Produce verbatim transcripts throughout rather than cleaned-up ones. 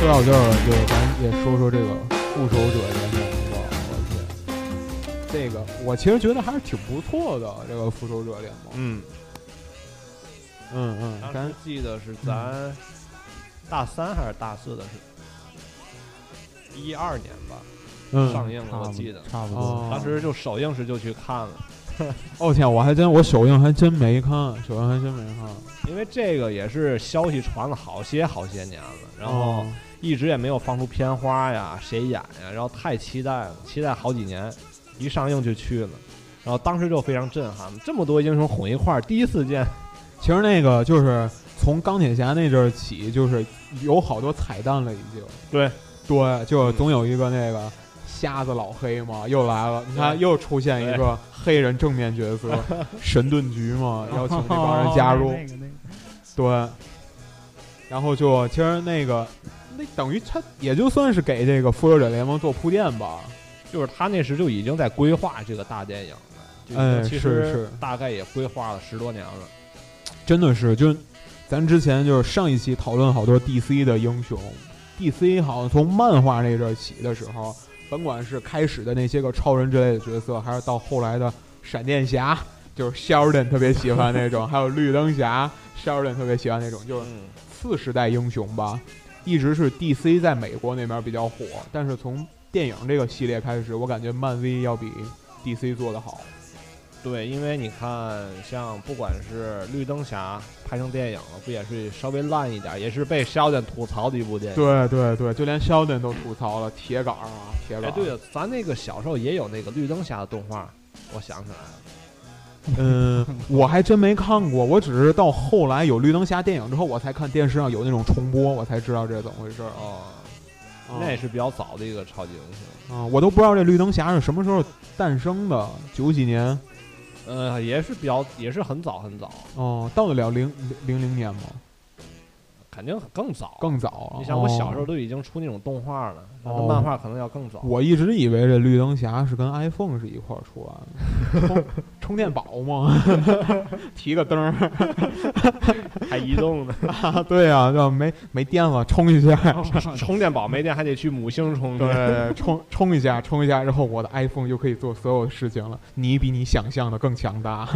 说到这儿，就咱也说说这个复仇者联盟吧。我天，这个我其实觉得还是挺不错的，这个复仇者联盟。 嗯嗯嗯， 咱记得是咱大三还是大四的是一二年吧。 嗯， 上映了，我记得差不多。 哦、当时就首映时就去看了。 哦天，我还真我首映还真没看，首映还真没看。 因为这个也是消息传了好些好些年了，然后一直也没有放出片花呀，谁演呀，然后太期待了，期待好几年，一上映就去了，然后当时就非常震撼，这么多英雄混一块儿，第一次见。 其实那个就是从钢铁侠那阵儿起，就是有好多彩蛋了，已经。 对对，就总有一个那个。瞎子老黑嘛，又来了！你看，又出现一个黑人正面角色，神盾局嘛，邀请这帮人加入。对，然后就其实那个，那等于他也就算是给这个复仇者联盟做铺垫吧。 就是他那时就已经在规划这个大电影了， 哎， 其实是大概也规划了十多年了。 真的是，就咱之前就是上一期讨论好多 D C 的英雄 ，D C 好像从漫画那阵起的时候。甭管是开始的那些个超人之类的角色，还是到后来的闪电侠，就是 Sheldon 特别喜欢那种，还有绿灯侠 Sheldon 特别喜欢那种，就是次时代英雄吧。一直是 D C 在美国那边比较火，但是从电影这个系列开始，我感觉漫威要比 D C 做得好。 对，因为你看，像不管是绿灯侠拍成电影了，不也是稍微烂一点，也是被肖顿吐槽的一部电影。 对对对，就连肖顿都吐槽了，铁杆啊，铁杆。 哎，对了，咱那个小时候也有那个绿灯侠的动画，我想起来了。 嗯，我还真没看过，我只是到后来有绿灯侠电影之后，我才看电视上有那种重播，我才知道这是怎么回事。 哦，那也是比较早的一个超级英雄。啊、嗯，我都不知道这绿灯侠是什么时候诞生的，九几年。 呃，也是比较，也是很早很早。 哦，到得了零零零年吗？ 肯定更早， 更早。 你想，我小时候都已经出那种动画了，那、哦、漫画可能要更早。 我一直以为这绿灯侠是跟 iPhone 是一块儿出来的，充充电宝嘛，提个灯还移动呢。 啊、对啊，就没没电了，充一下。 充电宝没电还得去母星充。 对对对，充充一下，充一下，然后我的 iPhone 就可以做所有的事情了。你比你想象的更强大。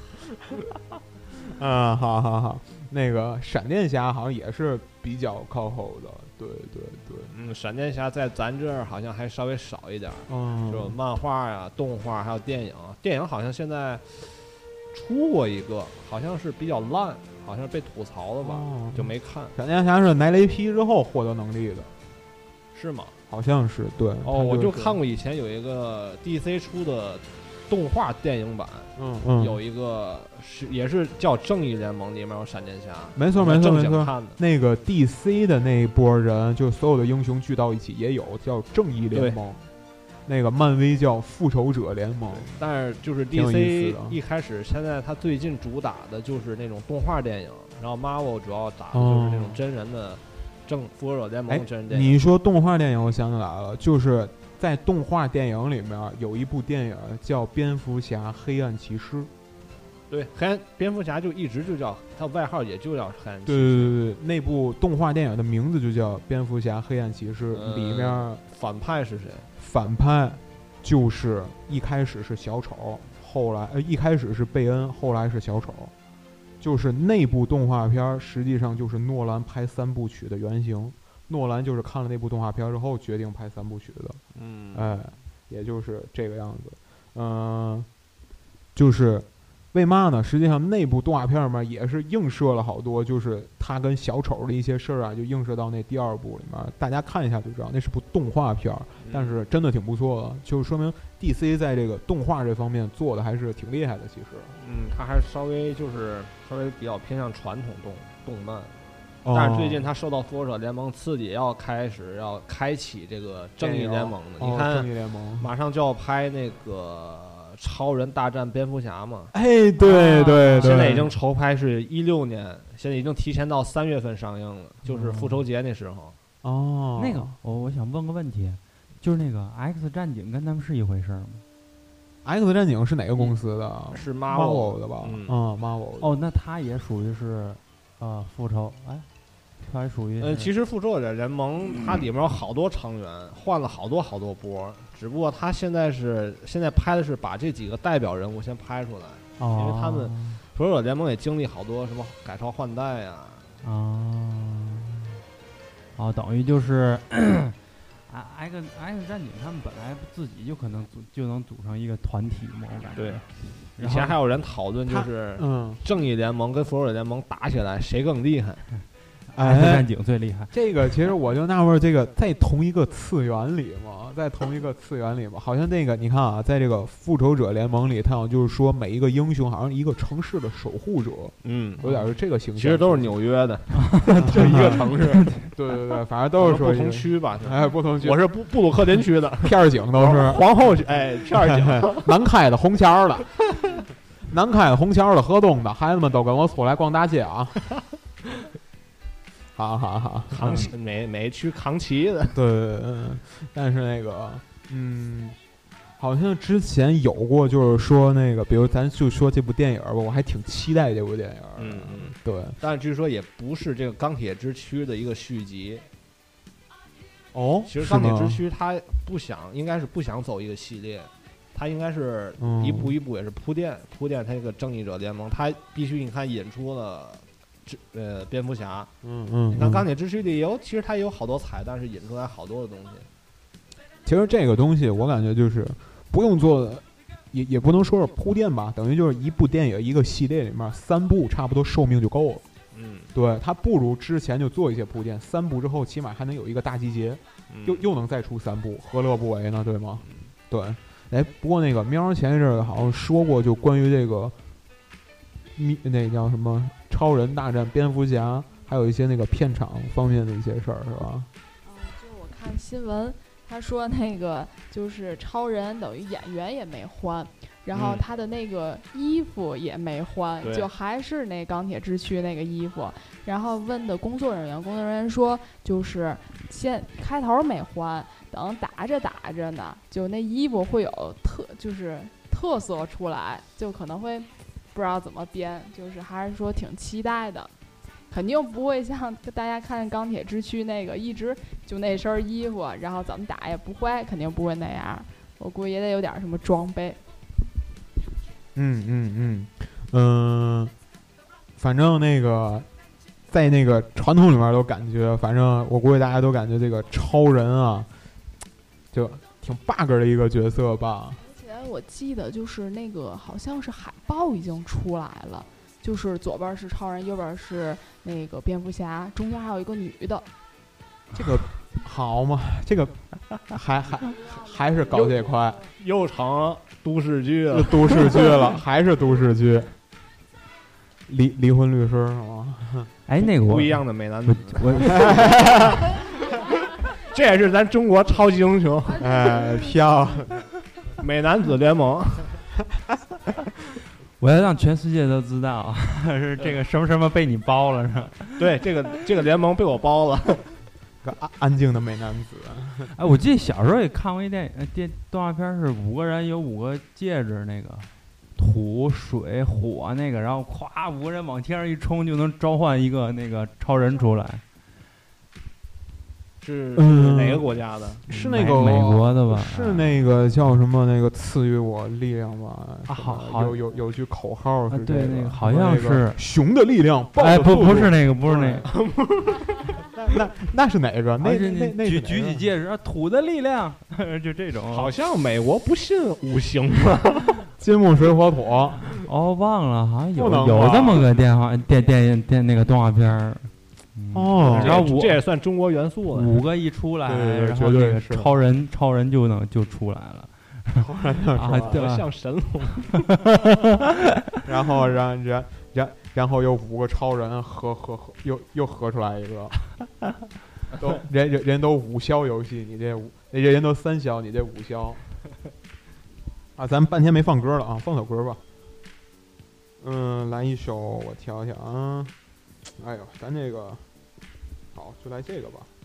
嗯，好好好。那个闪电侠好像也是比较靠后的，对对对， 嗯，闪电侠在咱这儿好像还稍微少一点，嗯，就漫画呀、动画还有电影，电影好像现在出过一个，好像是比较烂，好像是被吐槽了吧，哦、就没看。 闪电侠是拿雷劈之后获得能力的， 是吗？ 好像是，对。 哦，我就看过以前有一个 D C 出的动画电影版， 嗯嗯， 有一个是也是叫《正义联盟》，里面有闪电侠， 没错没错没错。 看的那个 D C 的那一波人，就所有的英雄聚到一起，也有叫正义联盟。那个漫威叫复仇者联盟， 但是就是 D C 一开始，现在他最近主打的就是那种动画电影，然后 Marvel 主要打的就是那种真人的正复仇者联盟真人电影。 你说动画电影，我想起来了，就是在动画电影里面有一部电影叫《蝙蝠侠：黑暗骑士》。 对，黑暗蝙蝠侠就一直就叫他外号，也就叫黑暗骑士。 对对对对，那部动画电影的名字就叫《蝙蝠侠：黑暗骑士》， 呃、 里面反派是谁？ 反派就是一开始是小丑，后来呃一开始是贝恩，后来是小丑。就是那部动画片实际上就是诺兰拍三部曲的原型。诺兰就是看了那部动画片之后决定拍三部曲的。 嗯， 哎，也就是这个样子。嗯、呃，就是为嘛呢？实际上那部动画片嘛也是映射了好多，就是他跟小丑的一些事儿啊，就映射到那第二部里面。大家看一下就知道，那是部动画片，但是真的挺不错的，就说明 D C 在这个动画这方面做的还是挺厉害的。其实， 嗯，他还稍微就是稍微比较偏向传统动动漫。但是最近他受到复仇者联盟刺激，要开始要开启这个正义联盟的。 哦、 你看， 正义联盟马上就要拍那个超人大战蝙蝠侠嘛？ 哎，对对对， 现在已经筹拍是一六年，现在已经提前到三月份上映了，就是复仇节那时候。 哦， 那个我我想问个问题，就是那个 X 战警跟他们是一回事吗 ？X 战警是哪个公司的？ 是 Marvel 的吧？ 嗯， 嗯 ，Marvel。 哦，那他也属于是。呃，复仇哎， 它还属于呃，其实复仇者联盟它里面有好多成员，换了好多好多波，只不过它现在是现在拍的是把这几个代表人物先拍出来， 哦、 因为他们复仇者联盟也经历好多什么改朝换代呀、 啊。哦，等于就是啊 ，X X 战警他们本来自己就可能组就能组成一个团体嘛，我感觉。 对。以前还有人讨论，就是嗯， 正义联盟跟复仇者联盟打起来谁更厉害？ 哎，战警最厉害。 这个其实我就纳闷，这个在同一个次元里嘛，在同一个次元里嘛，好像那个你看啊，在这个复仇者联盟里，它好像就是说每一个英雄好像一个城市的守护者， 嗯， 有点是这个形象。 其实都是纽约的，就一个城市。 对对对，反正都是说不同区吧， 哎，不同区。 我是布布鲁克林区的， 片儿警都是皇后区，哎，片儿警， 南开的、红桥的，南开的、红桥的、河东的，孩子们都跟我出来逛大街啊！好好好， 扛旗每每区扛旗的， 对对对，但是那个，嗯，好像之前有过，就是说那个，比如咱就说这部电影吧，我还挺期待这部电影。 嗯嗯， 对。 但是据说也不是这个钢铁之躯的一个续集。 哦， 其实钢铁之躯它不想，应该是不想走一个系列，它应该是一步一步也是铺垫、嗯、铺垫它这个正义者联盟，它必须你看引出了。呃，蝙蝠侠， 嗯嗯， 那钢铁之躯里有，其实它也有好多彩蛋是引出来好多的东西。 其实这个东西我感觉就是不用做，也也不能说是铺垫吧，等于就是一部电影一个系列里面三部差不多寿命就够了。 嗯， 对，它不如之前就做一些铺垫，三部之后起码还能有一个大集结， 嗯、 又又能再出三部，何乐不为呢？对吗？嗯、对，哎，不过那个喵前一阵好像说过，就关于这个。那叫什么超人大战蝙蝠侠，还有一些那个片场方面的一些事儿，是吧？ 嗯，就我看新闻，他说那个就是超人等于演员也没换，然后他的那个衣服也没换， 嗯、 就还是那钢铁之躯那个衣服。然后问的工作人员，工作人员说就是先开头没换，等打着打着呢，就那衣服会有特就是特色出来，就可能会。不知道怎么编，就是还是说挺期待的，肯定不会像大家看钢铁之躯那个一直就那身衣服，然后怎么打也不会，肯定不会那样。我估计也得有点什么装备。 嗯嗯嗯嗯，反正那个在那个传统里面都感觉，反正我估计大家都感觉这个超人啊，就挺 bug 的一个角色吧。 我记得就是那个好像是海报已经出来了，就是左边是超人，右边是那个蝙蝠侠，中间还有一个女的。 这个好嘛？这个还还还是搞这块， 又成都市剧了， 都市剧了，还是都市剧。离离婚律师是吗？ 哎，那个不一样的美男子，这也是咱中国超级英雄。 哎，漂亮。 美男子联盟， 我要让全世界都知道，是这个什么什么被你包了是吧？ 对，这个这个联盟被我包了， 个安安静的美男子。 哎，我记得小时候也看过一电影电动画片，是五个人有五个戒指，那个土水火那个，然后咵五个人往天上一冲，就能召唤一个那个超人出来。 是哪个国家的？ 嗯、是那个美国的吧？ 是那个叫什么？那个赐予我力量吧？ 啊，好，好有有有句口号是、这个啊、对，那个好像是熊的力量。 哎，不，不是那个，不是那个， 那那那是哪个？那那那举举起戒指，土的力量，就这种。 好像美国不信五行吧？ 金木水火土。 哦，忘了，好像有有这么个电话电电电那个动画片。 哦， 然后这也算中国元素了。 五个一出来， 对然后那个超人超人就能就出来了， 超人就出来了， 对吧？ 像神龙。 然后然然然然后有五个超人合合合，又又合出来一个，都人人人都五消游戏，你这五人人都三消，你这五消。啊，咱半天没放歌了啊，放首歌吧。嗯，来一首，我调调啊。哎呦，咱这个。好，就来这个吧。